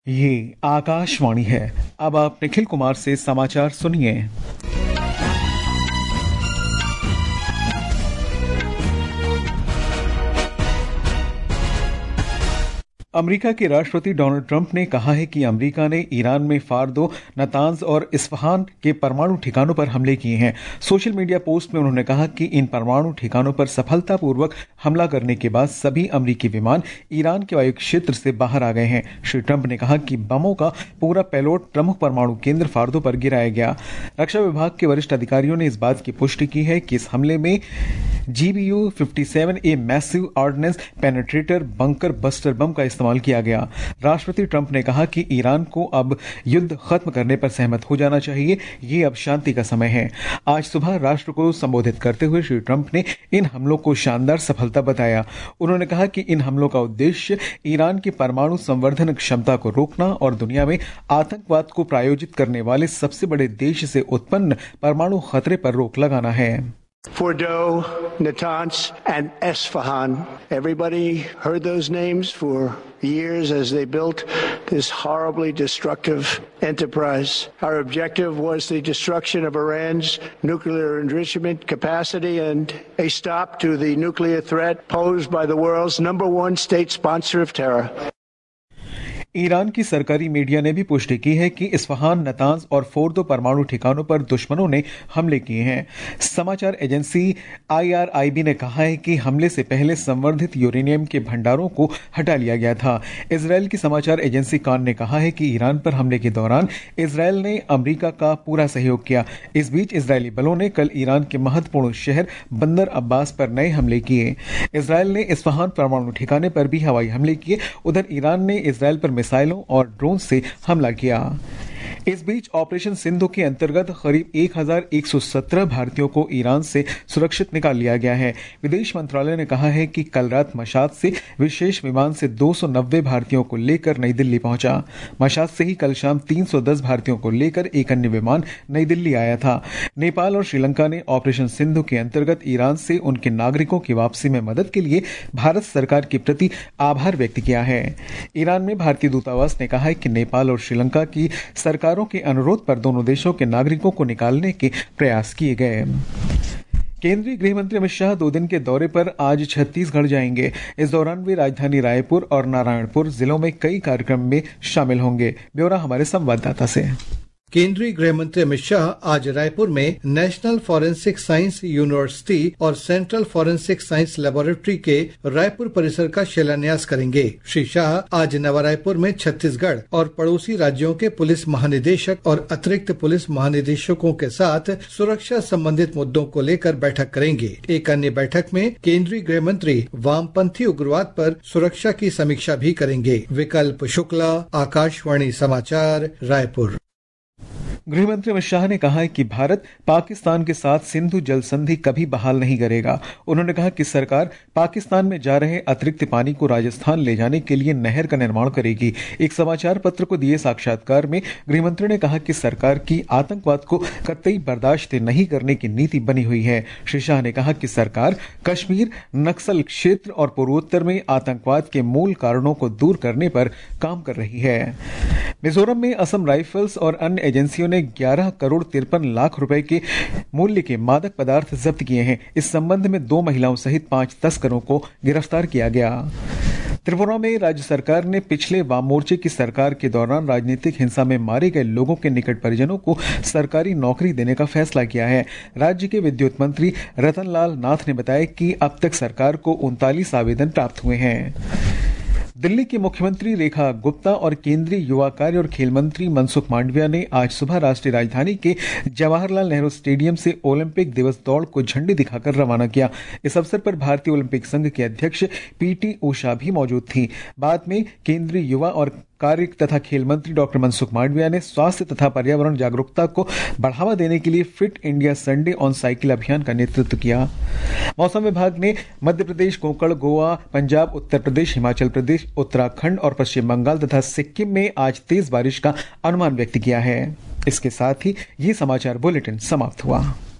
ये आकाशवाणी है। अब आप निखिल कुमार से समाचार सुनिए। अमेरिका के राष्ट्रपति डोनाल्ड ट्रंप ने कहा है कि अमेरिका ने ईरान में फार्दो, नतांज और इस्फहान के परमाणु ठिकानों पर हमले किए हैं। सोशल मीडिया पोस्ट में उन्होंने कहा कि इन परमाणु ठिकानों पर सफलतापूर्वक हमला करने के बाद सभी अमेरिकी विमान ईरान के वायु क्षेत्र से बाहर आ गए हैं। श्री ट्रंप ने कहा कि बमों का पूरा पेलोड प्रमुख परमाणु केंद्र फार्दो पर गिराया गया। रक्षा विभाग के वरिष्ठ अधिकारियों ने इस बात की पुष्टि की है कि इस हमले में GBU-57 A massive ordnance penetrator bunker buster bomb का इस्तेमाल किया गया। राष्ट्रपति ट्रंप ने कहा कि ईरान को अब युद्ध खत्म करने पर सहमत हो जाना चाहिए। ये अब शांति का समय है। आज सुबह राष्ट्र को संबोधित करते हुए श्री ट्रंप ने इन हमलों को शानदार सफलता बताया। उन्होंने कहा कि इन हमलों का उद्देश्य ईरान की परमाणु संवर्धन क्षमता को रोकना और दुनिया में आतंकवाद को प्रायोजित करने वाले सबसे बड़े देश से उत्पन्न परमाणु खतरे पर रोक लगाना है। Fordo, Natanz, and Esfahan. Everybody heard those names for years as they built this horribly destructive enterprise. Our objective was the destruction of Iran's nuclear enrichment capacity and a stop to the nuclear threat posed by the world's #1 state sponsor of terror. Iran की सरकारी media ने भी पुष्टि की है कि Isfahan, Natanz और Fordow परमाणु ठिकानों पर दुश्मनों ने हमले किए हैं। समाचार एजेंसी IRIB ने कहा है कि हमले से पहले संवर्धित यूरेनियम के भंडारों को हटा लिया गया था। इजरायल की समाचार एजेंसी कान ने कहा है कि ईरान पर हमले के दौरान इजरायल ने अमेरिका का पूरा सहयोग किया। इस बीच इजरायली बलों ने कल ईरान के महत्वपूर्ण शहर बंदर अब्बास पर नए हमले किए। इजरायल ने इस्फहान परमाणु ठिकाने पर भी हवाई हमले किए। उधर ईरान ने इजरायल पर मिसाइलों और ड्रोन से हमला किया। इस बीच ऑपरेशन सिंधु के अंतर्गत करीब 1117 भारतीयों को ईरान से सुरक्षित निकाल लिया गया है। विदेश मंत्रालय ने कहा है कि कल रात मशाद से विशेष विमान से 290 भारतीयों को लेकर नई दिल्ली पहुंचा। मशाद से ही कल शाम 310 भारतीयों को लेकर एक अन्य विमान नई दिल्ली आया था। नेपाल और श्रीलंका ने ऑपरेशन सिंधु के अंतर्गत ईरान से उनके नागरिकों की वापसी में मदद के लिए भारत सरकार के प्रति आभार व्यक्त किया है। ईरान में भारतीय दूतावास ने कहा है कि नेपाल और श्रीलंका की सरकारों के अनुरोध पर दोनों देशों के नागरिकों को निकालने के प्रयास किए गए। केंद्रीय गृह मंत्री अमित शाह 2 दिन के दौरे पर आज छत्तीसगढ़ जाएंगे। इस दौरान वे राजधानी रायपुर और नारायणपुर जिलों में कई कार्यक्रम में शामिल होंगे। ब्यौरा हमारे संवाददाता से। केंद्रीय गृह मंत्री अमित शाह आज रायपुर में नेशनल फॉरेंसिक साइंस यूनिवर्सिटी और सेंट्रल फॉरेंसिक साइंस लेबोरेटरी के रायपुर परिसर का शिलान्यास करेंगे। श्री शाह आज नवा रायपुर में छत्तीसगढ़ और पड़ोसी राज्यों के पुलिस महानिदेशक और अतिरिक्त पुलिस महानिदेशकों के साथ सुरक्षा संबंधित मुद्दों को लेकर बैठक करेंगे। एक अन्य बैठक में केंद्रीय गृह मंत्री वामपंथी उग्रवाद पर सुरक्षा की समीक्षा भी करेंगे। विकल्प शुक्ला, आकाशवाणी समाचार, रायपुर। गृह मंत्री अमित शाह ने कहा है कि भारत पाकिस्तान के साथ सिंधु जल संधि कभी बहाल नहीं करेगा। उन्होंने कहा कि सरकार पाकिस्तान में जा रहे अतिरिक्त पानी को राजस्थान ले जाने के लिए नहर का निर्माण करेगी। एक समाचार पत्र को दिए साक्षात्कार में गृह मंत्री ने कहा कि सरकार की आतंकवाद को कतई बर्दाश्त नहीं करने की नीति बनी हुई है। श्री शाह ने कहा कि सरकार कश्मीर, नक्सल क्षेत्र और पूर्वोत्तर में आतंकवाद के मूल कारणों को दूर करने पर काम कर रही है। मिजोरम में असम राइफल्स और अन्य एजेंसियों ने 11 करोड़ 53 लाख रुपए के मूल्य के मादक पदार्थ जब्त किए हैं। इस संबंध में 2 महिलाओं सहित 5 तस्करों को गिरफ्तार किया गया। त्रिपुरा में राज्य सरकार ने पिछले वाम मोर्चे की सरकार के दौरान राजनीतिक हिंसा में मारे गए लोगों के निकट परिजनों को सरकारी नौकरी देने का फैसला किया है। राज्य के विद्युत मंत्री रतनलाल नाथ ने बताया कि अब तक सरकार को 39 आवेदन प्राप्त हुए हैं। दिल्ली की मुख्यमंत्री रेखा गुप्ता और केंद्रीय युवा कार्य और खेल मंत्री मनसुख मांडविया ने आज सुबह राष्ट्रीय राजधानी के जवाहरलाल नेहरू स्टेडियम से ओलंपिक दिवस दौड़ को झंडी दिखाकर रवाना किया। इस अवसर पर भारतीय ओलंपिक संघ के अध्यक्ष PT उषा भी मौजूद थी। बाद में केंद्रीय युवा और कार्य तथा खेल मंत्री डॉक्टर मनसुख मांडविया ने स्वास्थ्य तथा पर्यावरण जागरूकता को बढ़ावा देने के लिए fit India Sunday on cycle अभियान का नेतृत्व किया। मौसम विभाग ने मध्य प्रदेश, कोंकण, गोवा, पंजाब, उत्तर प्रदेश, हिमाचल प्रदेश, उत्तराखंड और पश्चिम बंगाल तथा सिक्किम में आज तेज बारिश का अनुमान व्यक्त किया है। इसके साथ ही ये समाचार बुलेटिन समाप्त हुआ।